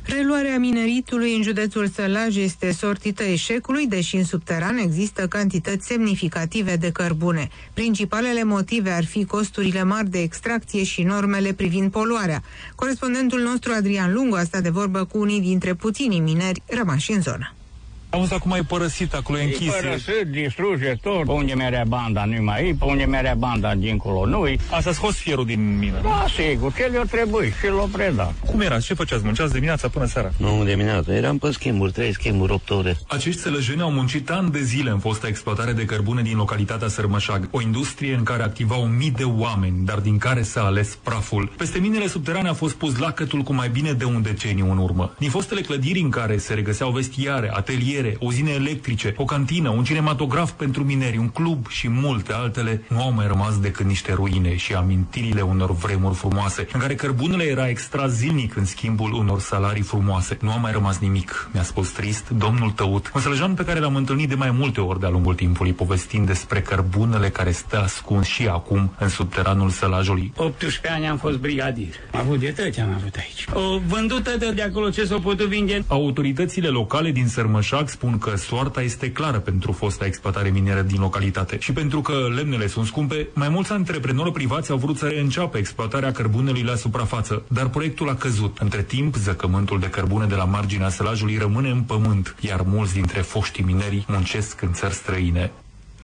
Reluarea mineritului în județul Sălaj este sortită eșecului, deși în subteran există cantități semnificative de cărbune. Principalele motive ar fi costurile mari de extracție și normele privind poluarea. Corespondentul nostru Adrian Lungu a stat de vorbă cu unii dintre puținii mineri rămași în zonă. Auzi, acum e părăsit, acolo e închis. E părăsit, distruge tot. Pe unde merea banda nu mai e, pe unde merea banda dincolo nu-i. Asta scos fierul din mină. Da, sigur, ce le-o trebuie și l-o predat. Cum era? Ce făceați? Munceați dimineața până seara? Nu, dimineața. Eram pe schimburi, 3 schimburi, 8 ore. Acești sălăjeni au muncit ani de zile în fosta exploatare de cărbune din localitatea Sărmășag, o industrie în care activau mii de oameni, dar din care s-a ales praful. Peste minele subterane a fost pus lacătul cu mai bine de un deceniu în urmă. Din fostele clădiri în care se regăseau vestiare, ateliere, uzine electrice, o cantină, un cinematograf pentru mineri, un club și multe altele, nu au mai rămas decât niște ruine și amintirile unor vremuri frumoase, în care cărbunele era extras zilnic în schimbul unor salarii frumoase. Nu a mai rămas nimic, mi-a spus trist domnul Tăut, un sălăjan pe care l-am întâlnit de mai multe ori de-a lungul timpului, povestind despre cărbunele care stă ascuns și acum în subteranul Sălajului. 18 ani am fost brigadier. Am avut de tăți, am avut aici. O vândută de acolo ce s-o putut vinde. Autoritățile locale din Sărmășag spun că soarta este clară pentru fosta exploatare minieră din localitate. Și pentru că lemnele sunt scumpe, mai mulți antreprenori privați au vrut să reînceapă exploatarea cărbunelui la suprafață, dar proiectul a căzut. Între timp, zăcământul de cărbune de la marginea Sălajului rămâne în pământ, iar mulți dintre foștii mineri muncesc în țări străine.